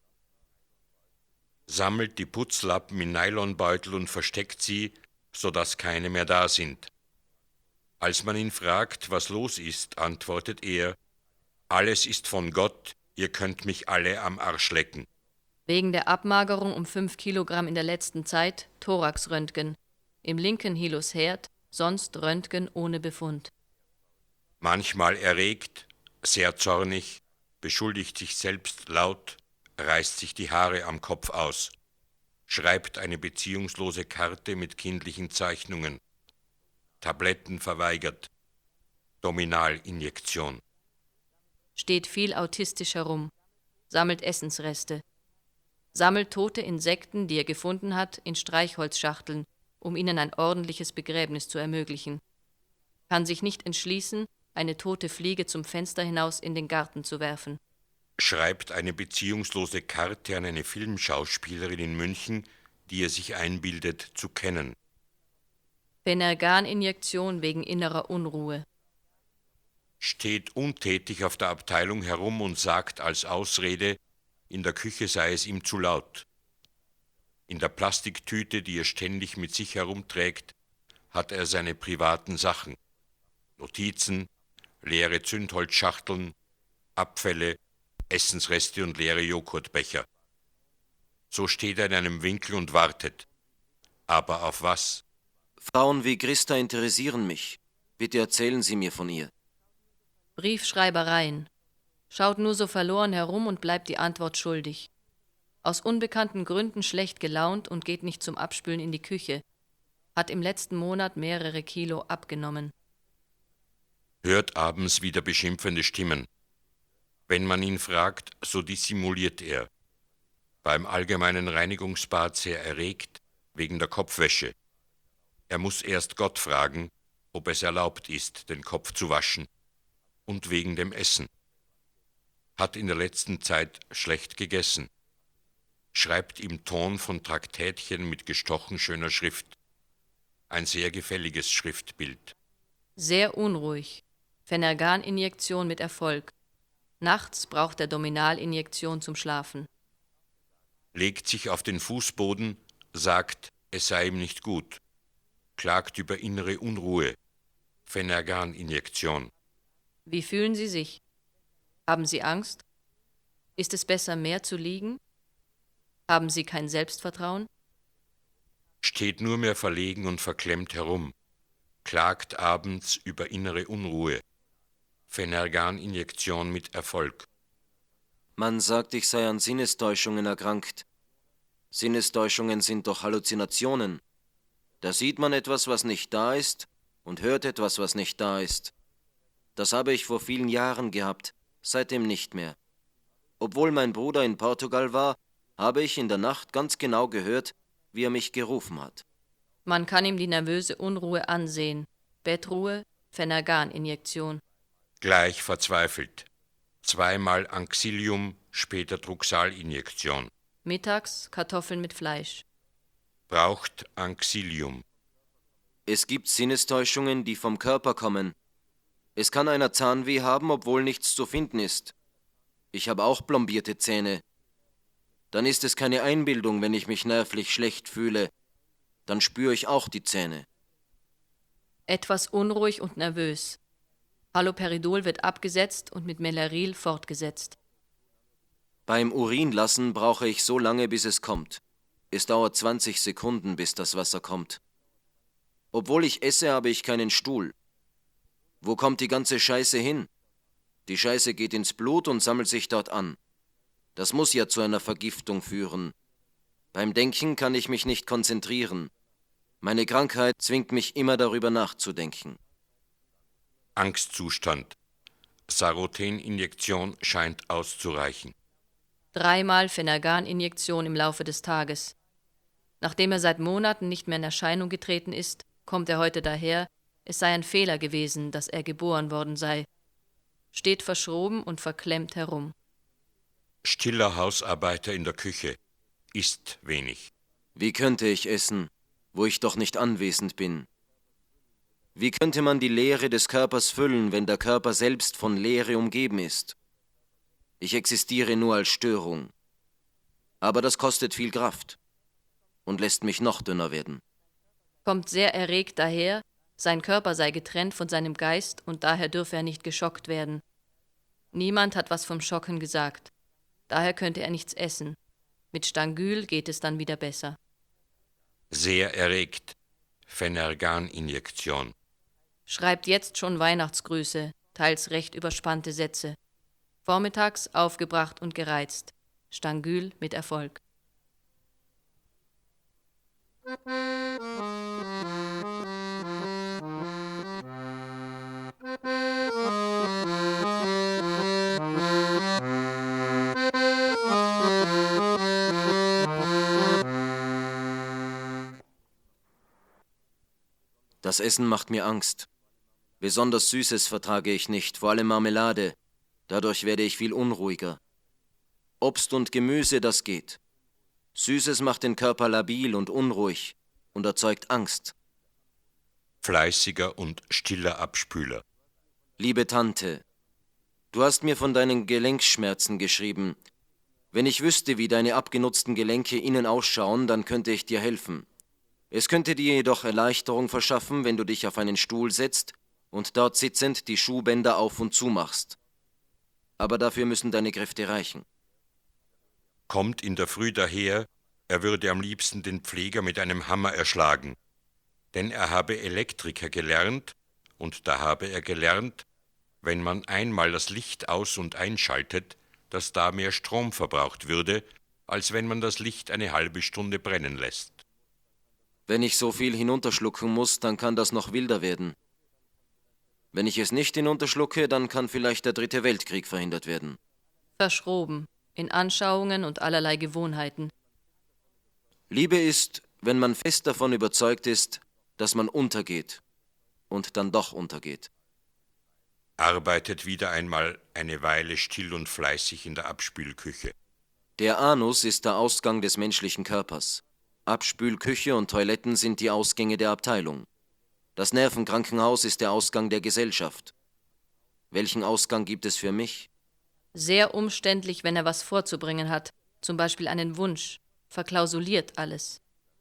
Sammelt die Putzlappen in Nylonbeutel und versteckt sie, sodass keine mehr da sind. Als man ihn fragt, was los ist, antwortet er: Alles ist von Gott, ihr könnt mich alle am Arsch lecken. Wegen der Abmagerung um fünf Kilogramm in der letzten Zeit Thoraxröntgen. Im linken Hilusherd, sonst Röntgen ohne Befund. Manchmal erregt, sehr zornig, beschuldigt sich selbst laut, reißt sich die Haare am Kopf aus, schreibt eine beziehungslose Karte mit kindlichen Zeichnungen, Tabletten verweigert, Dominalinjektion. Steht viel autistisch herum, sammelt Essensreste, sammelt tote Insekten, die er gefunden hat, in Streichholzschachteln, um ihnen ein ordentliches Begräbnis zu ermöglichen. Kann sich nicht entschließen, eine tote Fliege zum Fenster hinaus in den Garten zu werfen. Schreibt eine beziehungslose Karte an eine Filmschauspielerin in München, die er sich einbildet zu kennen. Phenergan-Injektion wegen innerer Unruhe. Steht untätig auf der Abteilung herum und sagt als Ausrede, in der Küche sei es ihm zu laut. In der Plastiktüte, die er ständig mit sich herumträgt, hat er seine privaten Sachen. Notizen, leere Zündholzschachteln, Abfälle, Essensreste und leere Joghurtbecher. So steht er in einem Winkel und wartet. Aber auf was? Frauen wie Christa interessieren mich. Bitte erzählen Sie mir von ihr. Briefschreibereien. Schaut nur so verloren herum und bleibt die Antwort schuldig. Aus unbekannten Gründen schlecht gelaunt und geht nicht zum Abspülen in die Küche. Hat im letzten Monat mehrere Kilo abgenommen. Hört abends wieder beschimpfende Stimmen. Wenn man ihn fragt, so dissimuliert er. Beim allgemeinen Reinigungsbad sehr erregt, wegen der Kopfwäsche. Er muss erst Gott fragen, ob es erlaubt ist, den Kopf zu waschen. Und wegen dem Essen. Hat in der letzten Zeit schlecht gegessen. Schreibt im Ton von Traktätchen mit gestochen schöner Schrift. Ein sehr gefälliges Schriftbild. Sehr unruhig. Phenergan-Injektion mit Erfolg. Nachts braucht er Dominalinjektion zum Schlafen. Legt sich auf den Fußboden, sagt, es sei ihm nicht gut. Klagt über innere Unruhe. Phenergan-Injektion. Wie fühlen Sie sich? Haben Sie Angst? Ist es besser, mehr zu liegen? Haben Sie kein Selbstvertrauen? steht nur mehr verlegen und verklemmt herum, klagt abends über innere Unruhe. Phenergan-Injektion mit Erfolg. Man sagt, ich sei an Sinnestäuschungen erkrankt. Sinnestäuschungen sind doch Halluzinationen. Da sieht man etwas, was nicht da ist, und hört etwas, was nicht da ist. Das habe ich vor vielen Jahren gehabt, seitdem nicht mehr. Obwohl mein Bruder in Portugal war, habe ich in der Nacht ganz genau gehört, wie er mich gerufen hat. Man kann ihm die nervöse Unruhe ansehen. Bettruhe, Phenergan-Injektion. Gleich verzweifelt. Zweimal Anxilium, später Druxal-Injektion. Mittags Kartoffeln mit Fleisch. Braucht Anxilium. Es gibt Sinnestäuschungen, die vom Körper kommen. Es kann einer Zahnweh haben, obwohl nichts zu finden ist. Ich habe auch plombierte Zähne. Dann ist es keine Einbildung, wenn ich mich nervlich schlecht fühle. Dann spüre ich auch die Zähne. Etwas unruhig und nervös. Haloperidol wird abgesetzt und mit Melaril fortgesetzt. Beim Urinlassen brauche ich so lange, bis es kommt. Es dauert zwanzig Sekunden, bis das Wasser kommt. Obwohl ich esse, habe ich keinen Stuhl. Wo kommt die ganze Scheiße hin? Die Scheiße geht ins Blut und sammelt sich dort an. Das muss ja zu einer Vergiftung führen. Beim Denken kann ich mich nicht konzentrieren. Meine Krankheit zwingt mich immer darüber nachzudenken. Angstzustand. Saroten-Injektion scheint auszureichen. Dreimal Phenergan-Injektion im Laufe des Tages. Nachdem er seit Monaten nicht mehr in Erscheinung getreten ist, kommt er heute daher, es sei ein Fehler gewesen, dass er geboren worden sei. Steht verschroben und verklemmt herum. Stiller Hausarbeiter in der Küche. Isst wenig. Wie könnte ich essen, wo ich doch nicht anwesend bin? Wie könnte man die Leere des Körpers füllen, wenn der Körper selbst von Leere umgeben ist? Ich existiere nur als Störung. Aber das kostet viel Kraft und lässt mich noch dünner werden. Kommt sehr erregt daher, sein Körper sei getrennt von seinem Geist und daher dürfe er nicht geschockt werden. Niemand hat was vom Schocken gesagt. Daher könnte er nichts essen. Mit Stangyl geht es dann wieder besser. Sehr erregt. Phenergan-Injektion. Schreibt jetzt schon Weihnachtsgrüße, teils recht überspannte Sätze. Vormittags aufgebracht und gereizt. Stangyl mit Erfolg. Das Essen macht mir Angst. Besonders Süßes vertrage ich nicht, vor allem Marmelade. Dadurch werde ich viel unruhiger. Obst und Gemüse, das geht. Süßes macht den Körper labil und unruhig und erzeugt Angst. Fleißiger und stiller Abspüler. Liebe Tante, du hast mir von deinen Gelenkschmerzen geschrieben. Wenn ich wüsste, wie deine abgenutzten Gelenke innen ausschauen, dann könnte ich dir helfen. Es könnte dir jedoch Erleichterung verschaffen, wenn du dich auf einen Stuhl setzt und dort sitzend die Schuhbänder auf und zu machst. Aber dafür müssen deine Kräfte reichen. Kommt in der Früh daher, er würde am liebsten den Pfleger mit einem Hammer erschlagen. Denn er habe Elektriker gelernt, und da habe er gelernt, wenn man einmal das Licht aus- und einschaltet, dass da mehr Strom verbraucht würde, als wenn man das Licht eine halbe Stunde brennen lässt. Wenn ich so viel hinunterschlucken muss, dann kann das noch wilder werden. Wenn ich es nicht hinunterschlucke, dann kann vielleicht der dritte Weltkrieg verhindert werden. Verschroben, in Anschauungen und allerlei Gewohnheiten. Liebe ist, wenn man fest davon überzeugt ist, dass man untergeht und dann doch untergeht. Arbeitet wieder einmal eine Weile still und fleißig in der Abspülküche. Der Anus ist der Ausgang des menschlichen Körpers. Abspülküche und Toiletten sind die Ausgänge der Abteilung. Das Nervenkrankenhaus ist der Ausgang der Gesellschaft. Welchen Ausgang gibt es für mich? Sehr umständlich, wenn er was vorzubringen hat, zum Beispiel einen Wunsch, verklausuliert alles.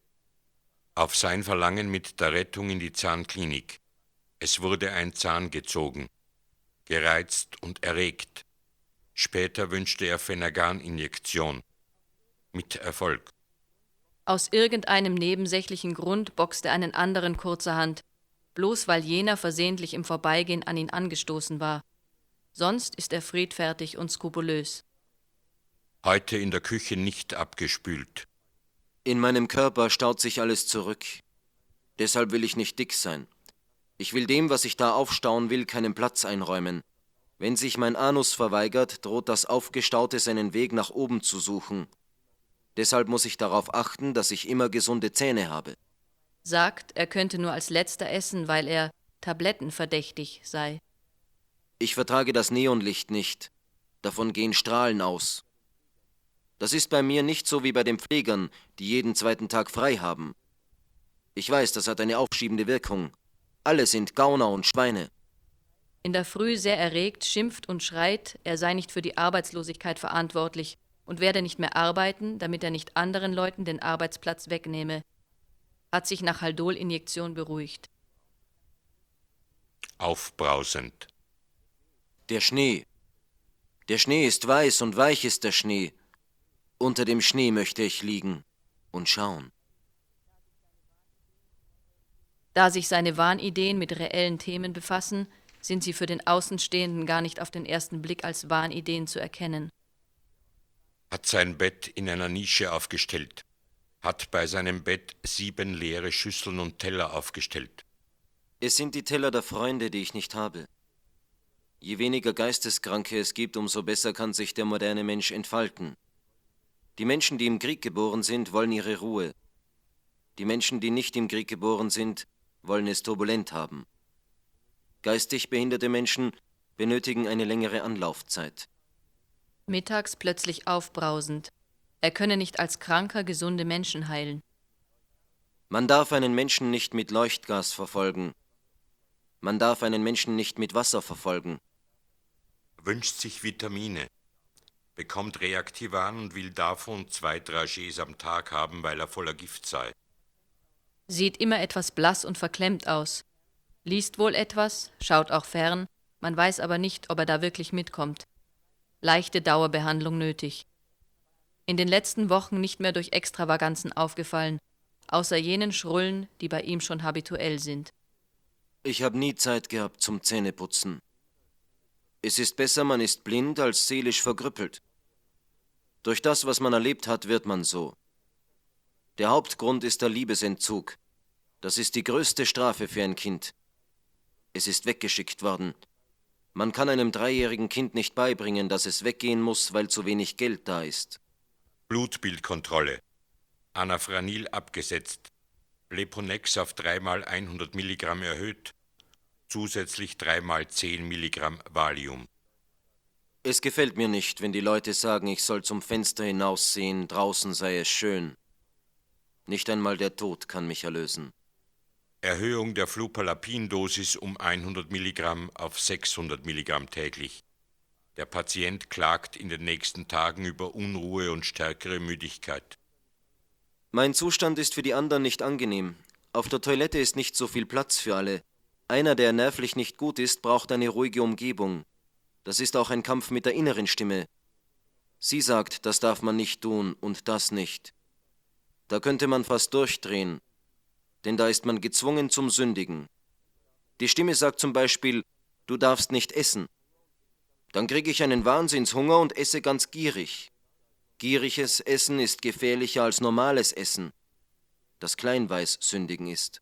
Auf sein Verlangen mit der Rettung in die Zahnklinik. Es wurde ein Zahn gezogen, gereizt und erregt. Später wünschte er Phenergan-Injektion. Mit Erfolg. Aus irgendeinem nebensächlichen Grund boxt er einen anderen kurzerhand, bloß weil jener versehentlich im Vorbeigehen an ihn angestoßen war. Sonst ist er friedfertig und skrupulös. Heute in der Küche nicht abgespült. In meinem Körper staut sich alles zurück. Deshalb will ich nicht dick sein. Ich will dem, was ich da aufstauen will, keinen Platz einräumen. Wenn sich mein Anus verweigert, droht das Aufgestaute seinen Weg nach oben zu suchen. Deshalb muss ich darauf achten, dass ich immer gesunde Zähne habe. Sagt, er könnte nur als Letzter essen, weil er tablettenverdächtig sei. Ich vertrage das Neonlicht nicht. Davon gehen Strahlen aus. Das ist bei mir nicht so wie bei den Pflegern, die jeden zweiten Tag frei haben. Ich weiß, das hat eine aufschiebende Wirkung. Alle sind Gauner und Schweine. In der Früh sehr erregt, schimpft und schreit, er sei nicht für die Arbeitslosigkeit verantwortlich und werde nicht mehr arbeiten, damit er nicht anderen Leuten den Arbeitsplatz wegnehme. Hat sich nach Haldol-Injektion beruhigt. Aufbrausend. Der Schnee. Der Schnee ist weiß und weich ist der Schnee. Unter dem Schnee möchte ich liegen und schauen. Da sich seine Wahnideen mit reellen Themen befassen, sind sie für den Außenstehenden gar nicht auf den ersten Blick als Wahnideen zu erkennen. Hat sein Bett in einer Nische aufgestellt. Hat bei seinem Bett sieben leere Schüsseln und Teller aufgestellt. Es sind die Teller der Freunde, die ich nicht habe. Je weniger Geisteskranke es gibt, umso besser kann sich der moderne Mensch entfalten. Die Menschen, die im Krieg geboren sind, wollen ihre Ruhe. Die Menschen, die nicht im Krieg geboren sind, wollen es turbulent haben. Geistig behinderte Menschen benötigen eine längere Anlaufzeit. Mittags plötzlich aufbrausend. Er könne nicht als kranker, gesunde Menschen heilen. Man darf einen Menschen nicht mit Leuchtgas verfolgen. Man darf einen Menschen nicht mit Wasser verfolgen. Wünscht sich Vitamine. Bekommt Reaktivan und will davon zwei Dragees am Tag haben, weil er voller Gift sei. Sieht immer etwas blass und verklemmt aus. Liest wohl etwas, schaut auch fern, man weiß aber nicht, ob er da wirklich mitkommt. Leichte Dauerbehandlung nötig. In den letzten Wochen nicht mehr durch Extravaganzen aufgefallen, außer jenen Schrullen, die bei ihm schon habituell sind. Ich habe nie Zeit gehabt zum Zähneputzen. Es ist besser, man ist blind, als seelisch verkrüppelt. Durch das, was man erlebt hat, wird man so. Der Hauptgrund ist der Liebesentzug. Das ist die größte Strafe für ein Kind. Es ist weggeschickt worden. Man kann einem dreijährigen Kind nicht beibringen, dass es weggehen muss, weil zu wenig Geld da ist. Blutbildkontrolle. Anafranil abgesetzt. Leponex auf dreimal hundert Milligramm erhöht. Zusätzlich dreimal zehn Milligramm Valium. Es gefällt mir nicht, wenn die Leute sagen, ich soll zum Fenster hinaussehen, draußen sei es schön. Nicht einmal der Tod kann mich erlösen. Erhöhung der Flupalapin-Dosis um hundert Milligramm auf sechshundert Milligramm täglich. Der Patient klagt in den nächsten Tagen über Unruhe und stärkere Müdigkeit. Mein Zustand ist für die anderen nicht angenehm. Auf der Toilette ist nicht so viel Platz für alle. Einer, der nervlich nicht gut ist, braucht eine ruhige Umgebung. Das ist auch ein Kampf mit der inneren Stimme. Sie sagt, das darf man nicht tun und das nicht. Da könnte man fast durchdrehen, denn da ist man gezwungen zum Sündigen. Die Stimme sagt zum Beispiel, du darfst nicht essen. Dann kriege ich einen Wahnsinnshunger und esse ganz gierig. Gieriges Essen ist gefährlicher als normales Essen, das Kleinweiß-Sündigen ist.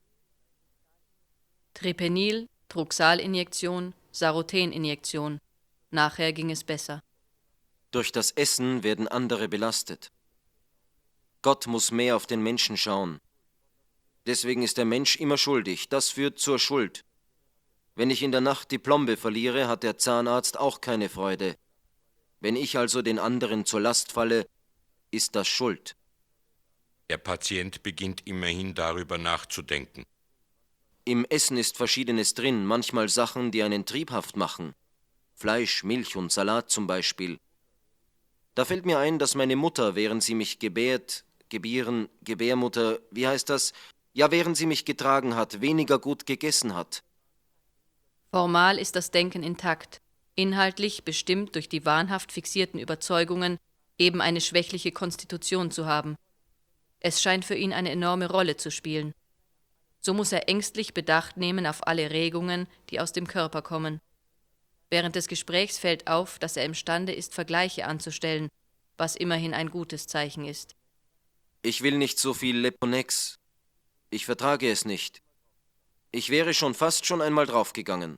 Tripenil, Truxalinjektion, Saroteninjektion. Nachher ging es besser. Durch das Essen werden andere belastet. Gott muss mehr auf den Menschen schauen. Deswegen ist der Mensch immer schuldig. Das führt zur Schuld. Wenn ich in der Nacht die Plombe verliere, hat der Zahnarzt auch keine Freude. Wenn ich also den anderen zur Last falle, ist das Schuld. Der Patient beginnt immerhin darüber nachzudenken. Im Essen ist Verschiedenes drin, manchmal Sachen, die einen triebhaft machen. Fleisch, Milch und Salat zum Beispiel. Da fällt mir ein, dass meine Mutter, während sie mich gebärt, gebieren, Gebärmutter, wie heißt das? Ja, während sie mich getragen hat, weniger gut gegessen hat. Formal ist das Denken intakt, inhaltlich bestimmt durch die wahnhaft fixierten Überzeugungen, eben eine schwächliche Konstitution zu haben. Es scheint für ihn eine enorme Rolle zu spielen. So muss er ängstlich Bedacht nehmen auf alle Regungen, die aus dem Körper kommen. Während des Gesprächs fällt auf, dass er imstande ist, Vergleiche anzustellen, was immerhin ein gutes Zeichen ist. Ich will nicht so viel Leponex. Ich vertrage es nicht. Ich wäre schon fast schon einmal draufgegangen.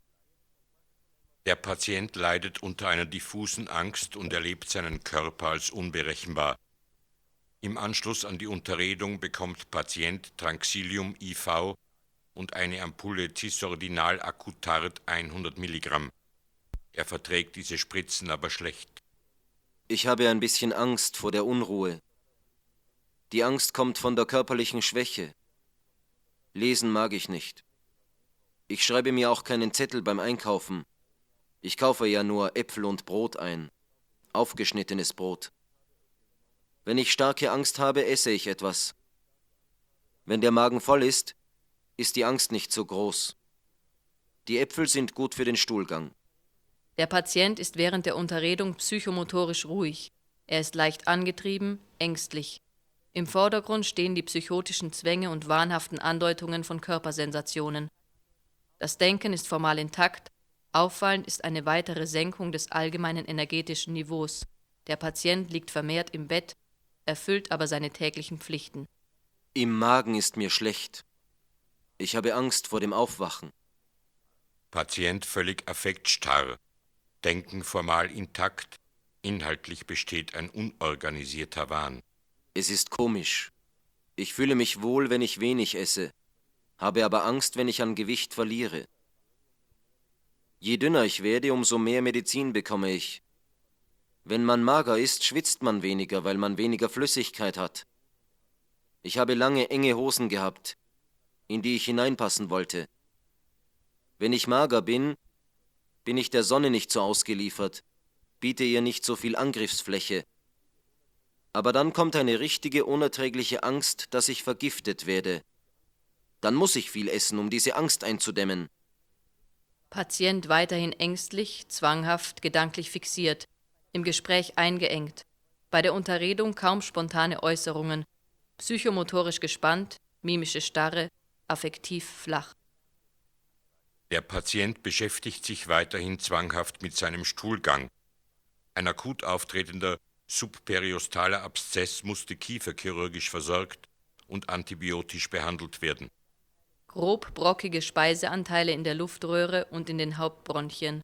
Der Patient leidet unter einer diffusen Angst und erlebt seinen Körper als unberechenbar. Im Anschluss an die Unterredung bekommt Patient Tranxilium I V und eine Ampulle Cisordinal Acutard hundert Milligramm. Er verträgt diese Spritzen aber schlecht. Ich habe ein bisschen Angst vor der Unruhe. Die Angst kommt von der körperlichen Schwäche. Lesen mag ich nicht. Ich schreibe mir auch keinen Zettel beim Einkaufen. Ich kaufe ja nur Äpfel und Brot ein. Aufgeschnittenes Brot. Wenn ich starke Angst habe, esse ich etwas. Wenn der Magen voll ist, ist die Angst nicht so groß. Die Äpfel sind gut für den Stuhlgang. Der Patient ist während der Unterredung psychomotorisch ruhig. Er ist leicht angetrieben, ängstlich. Im Vordergrund stehen die psychotischen Zwänge und wahnhaften Andeutungen von Körpersensationen. Das Denken ist formal intakt, auffallend ist eine weitere Senkung des allgemeinen energetischen Niveaus. Der Patient liegt vermehrt im Bett, erfüllt aber seine täglichen Pflichten. Im Magen ist mir schlecht. Ich habe Angst vor dem Aufwachen. Patient völlig affektstarr. Denken formal intakt, inhaltlich besteht ein unorganisierter Wahn. Es ist komisch. Ich fühle mich wohl, wenn ich wenig esse, habe aber Angst, wenn ich an Gewicht verliere. Je dünner ich werde, umso mehr Medizin bekomme ich. Wenn man mager ist, schwitzt man weniger, weil man weniger Flüssigkeit hat. Ich habe lange enge Hosen gehabt, in die ich hineinpassen wollte. Wenn ich mager bin, bin ich der Sonne nicht so ausgeliefert, biete ihr nicht so viel Angriffsfläche. Aber dann kommt eine richtige, unerträgliche Angst, dass ich vergiftet werde. Dann muss ich viel essen, um diese Angst einzudämmen. Patient weiterhin ängstlich, zwanghaft, gedanklich fixiert, im Gespräch eingeengt, bei der Unterredung kaum spontane Äußerungen, psychomotorisch gespannt, mimische Starre, affektiv flach. Der Patient beschäftigt sich weiterhin zwanghaft mit seinem Stuhlgang. Ein akut auftretender subperiostaler Abszess musste kieferchirurgisch versorgt und antibiotisch behandelt werden. Grob brockige Speiseanteile in der Luftröhre und in den Hauptbronchien.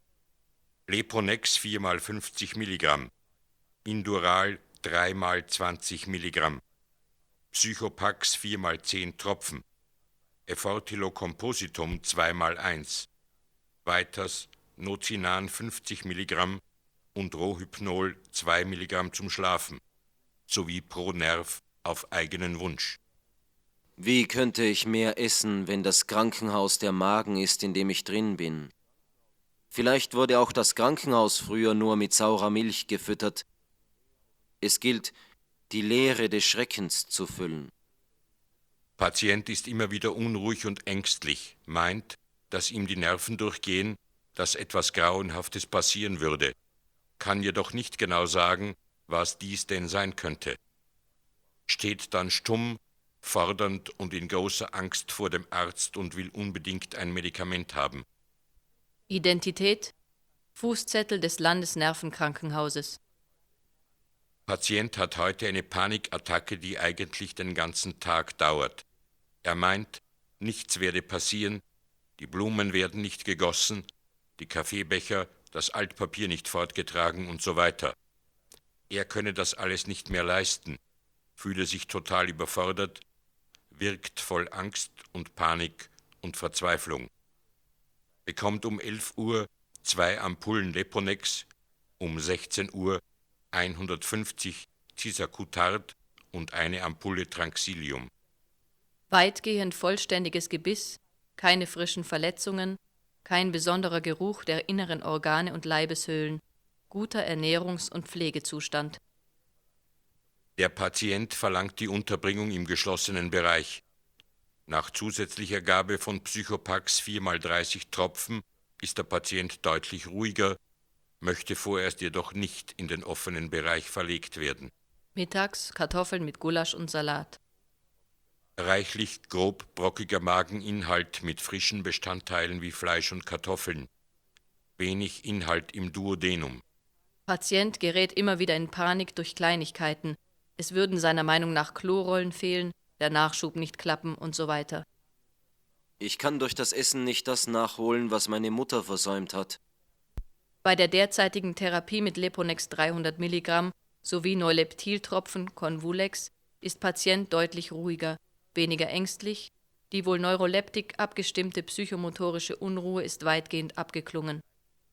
Leponex vier mal fünfzig Milligramm, Indural drei mal zwanzig Milligramm, Psychopax vier mal zehn Tropfen, Effortilocompositum zwei mal eins, weiters Nozinan fünfzig Milligramm und Rohypnol zwei Milligramm zum Schlafen, sowie Pronerv auf eigenen Wunsch. Wie könnte ich mehr essen, wenn das Krankenhaus der Magen ist, in dem ich drin bin? Vielleicht wurde auch das Krankenhaus früher nur mit saurer Milch gefüttert. Es gilt, die Leere des Schreckens zu füllen. Patient ist immer wieder unruhig und ängstlich, meint, dass ihm die Nerven durchgehen, dass etwas Grauenhaftes passieren würde, kann jedoch nicht genau sagen, was dies denn sein könnte. Steht dann stumm, fordernd und in großer Angst vor dem Arzt und will unbedingt ein Medikament haben. Identität: Fußzettel des Landesnervenkrankenhauses. Patient hat heute eine Panikattacke, die eigentlich den ganzen Tag dauert. Er meint, nichts werde passieren, die Blumen werden nicht gegossen, die Kaffeebecher, das Altpapier nicht fortgetragen und so weiter. Er könne das alles nicht mehr leisten, fühle sich total überfordert, wirkt voll Angst und Panik und Verzweiflung. Bekommt um elf Uhr zwei Ampullen Leponex, um sechzehn Uhr hundertfünfzig Cisacutard und eine Ampulle Tranxilium. Weitgehend vollständiges Gebiss, keine frischen Verletzungen, kein besonderer Geruch der inneren Organe und Leibeshöhlen, guter Ernährungs- und Pflegezustand. Der Patient verlangt die Unterbringung im geschlossenen Bereich. Nach zusätzlicher Gabe von Psychopax vier mal dreißig Tropfen ist der Patient deutlich ruhiger, möchte vorerst jedoch nicht in den offenen Bereich verlegt werden. Mittags Kartoffeln mit Gulasch und Salat. Reichlich grob brockiger Mageninhalt mit frischen Bestandteilen wie Fleisch und Kartoffeln. Wenig Inhalt im Duodenum. Patient gerät immer wieder in Panik durch Kleinigkeiten. Es würden seiner Meinung nach Klorollen fehlen, der Nachschub nicht klappen und so weiter. Ich kann durch das Essen nicht das nachholen, was meine Mutter versäumt hat. Bei der derzeitigen Therapie mit Leponex dreihundert Milligramm sowie Neuleptiltropfen Convulex ist Patient deutlich ruhiger, weniger ängstlich, die wohl neuroleptik abgestimmte psychomotorische Unruhe ist weitgehend abgeklungen.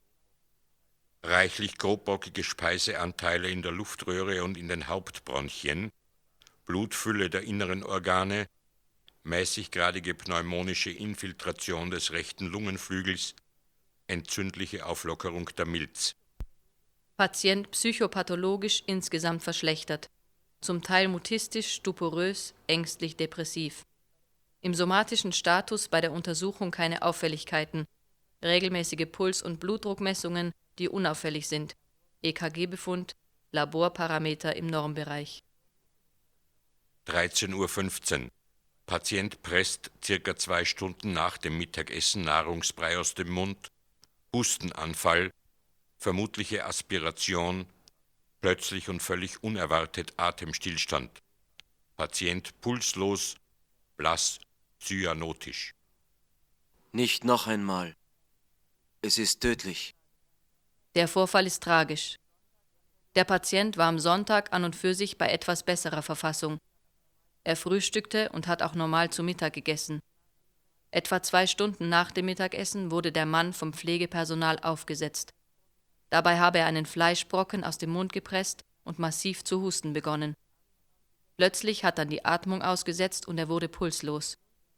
Reichlich grobbockige Speiseanteile in der Luftröhre und in den Hauptbronchien, Blutfülle der inneren Organe, mäßiggradige pneumonische Infiltration des rechten Lungenflügels, entzündliche Auflockerung der Milz. Patient psychopathologisch insgesamt verschlechtert, zum Teil mutistisch, stuporös, ängstlich depressiv. Im somatischen Status bei der Untersuchung keine Auffälligkeiten, regelmäßige Puls- und Blutdruckmessungen, die unauffällig sind, E K G-Befund, Laborparameter im Normbereich. dreizehn Uhr fünfzehn. Patient presst circa zwei Stunden nach dem Mittagessen Nahrungsbrei aus dem Mund, Hustenanfall, vermutliche Aspiration, plötzlich und völlig unerwartet Atemstillstand. Patient pulslos, blass, cyanotisch. Nicht noch einmal. Es ist tödlich. Der Vorfall ist tragisch. Der Patient war am Sonntag an und für sich bei etwas besserer Verfassung. Er frühstückte und hat auch normal zu Mittag gegessen. Etwa zwei Stunden nach dem Mittagessen wurde der Mann vom Pflegepersonal aufgesetzt. Dabei habe er einen Fleischbrocken aus dem Mund gepresst und massiv zu husten begonnen. Plötzlich hat dann die Atmung ausgesetzt und er wurde pulslos.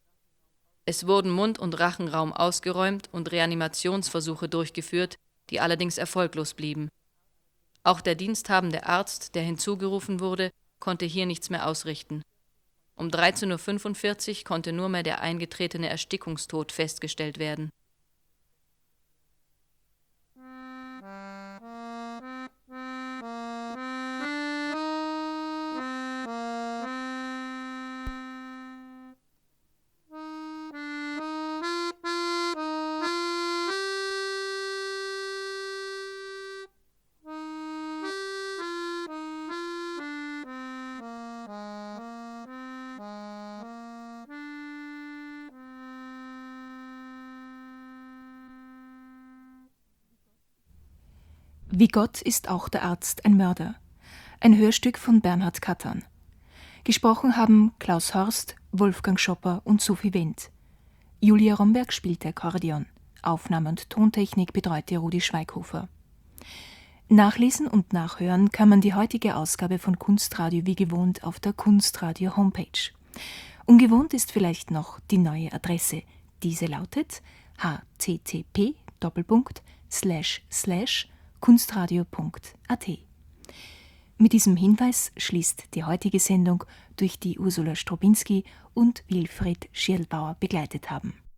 Es wurden Mund- und Rachenraum ausgeräumt und Reanimationsversuche durchgeführt, die allerdings erfolglos blieben. Auch der diensthabende Arzt, der hinzugerufen wurde, konnte hier nichts mehr ausrichten. Um dreizehn Uhr fünfundvierzig konnte nur mehr der eingetretene Erstickungstod festgestellt werden. Wie Gott ist auch der Arzt ein Mörder. Ein Hörstück von Bernhard Kattan. Gesprochen haben Klaus Horst, Wolfgang Schopper und Sophie Wendt. Julia Romberg spielte Akkordeon. Aufnahme und Tontechnik betreute Rudi Schweighofer. Nachlesen und nachhören kann man die heutige Ausgabe von Kunstradio wie gewohnt auf der Kunstradio Homepage. Ungewohnt ist vielleicht noch die neue Adresse. Diese lautet h t t p Doppelpunkt slash slash kunstradio punkt a t. Mit diesem Hinweis schließt die heutige Sendung, durch die Ursula Strobinski und Wilfried Schirlbauer begleitet haben.